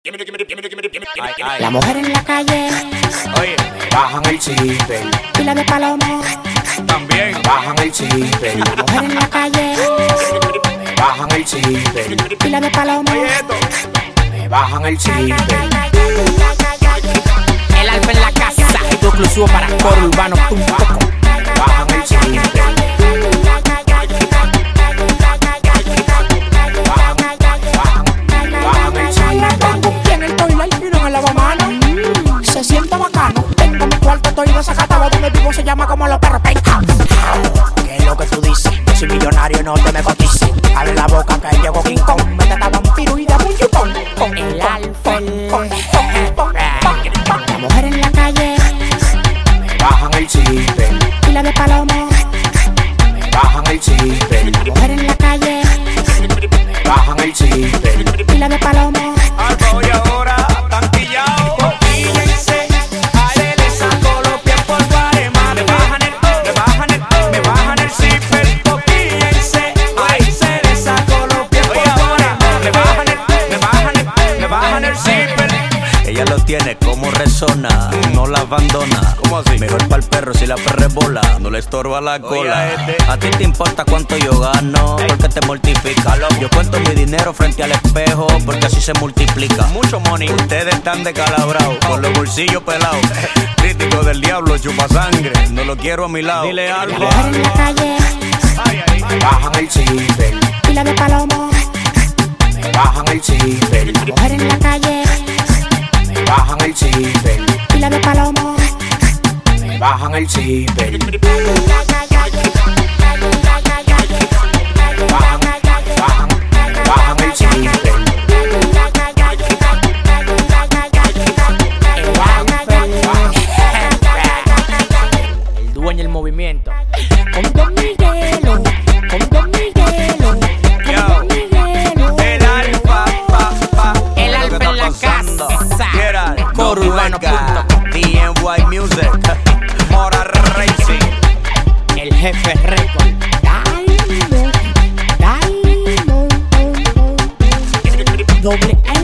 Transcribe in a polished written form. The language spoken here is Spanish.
La mujer en la calle, Oye, bajan el chipper, pila de palomo. también. bajan el chipper, La mujer en la calle, bajan el chipper, pila de palomo. Oye, esto. me bajan el chipper. El alfa en la casa, esto exclusivo para corourbano.com. Bajan el chipper. Tiene el toilet y no en el lavamanos. Se siente bacano. Tengo mi cuarto, estoy desacatado. Donde vivo se llama como los perros penca. ¿Qué es lo que tú dices? Yo soy millonario y no te me cotices. Abre la boca que llegó King Kong. Métete a vampiro y de bullutón. Con el alfa. La mujer en la calle, Bajan el chipper, pila de palomo. bajan el chipper, La mujer en la calle, bajan el chipper, pila de palomo. Alfa, oye, ahora están pillados. Fíjense, a él le saco los pies por Guarema. Me bajan el zipper. Fíjense, ahí se le saco los pies por Guarema. Me bajan el zipper. Ella lo tiene como resona, no la abandona. ¿Cómo así? Mejor pa'l perro si la perra es bola, no le estorba la cola. este. A ti te importa cuánto yo gano, porque te mortifica. Yo cuento mi dinero frente al espejo, porque así se multiplica. Mucho money. Ustedes están descalabrados, con los bolsillos pelados. Crítico del diablo, chupa sangre, no lo quiero a mi lado. Dile La algo. mujer en la calle, bajan el chipper, pila de palomo. bajan el chipper, La mujer en la calle, bajan el chipper, pila de palomo. bajan el chipper, bajan el chipper. El dueño del movimiento. Con Don Miguelo, con Don Miguelo, Yo, con Don Miguelo. el alfa, El alfa en la pasando? casa. Gerard, Corourbano.com. DNY Music, Mora Racing. El jefe récord. Diamond, Diamond. Doble